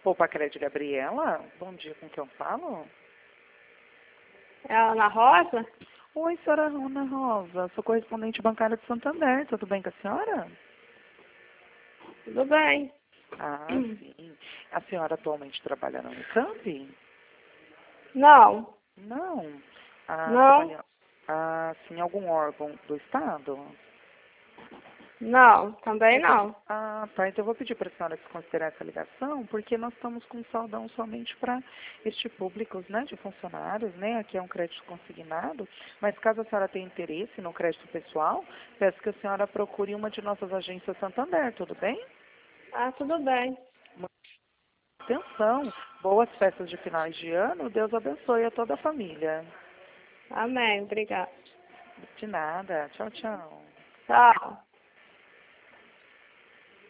Poupa Crédito Gabriela, bom dia, com quem eu falo? É a Ana Rosa? Oi, senhora Ana Rosa, sou correspondente bancária de Santander, tudo bem com a senhora? Tudo bem. Ah, sim. A senhora atualmente trabalha na Unicamp? Não, Não. não, Trabalha sim, em algum órgão do Estado? não, também não. Tá. Então eu vou pedir para a senhora desconsiderar essa ligação, porque nós estamos com saldão somente para este público, né, de funcionários, né? Aqui é um crédito consignado, mas caso a senhora tenha interesse no crédito pessoal, peço que a senhora procure uma de nossas agências Santander, tudo bem? Ah, tudo bem. Atenção, boas festas de finais de ano, Deus abençoe a toda a família. Amém, obrigada. De nada, tchau, tchau. Tchau.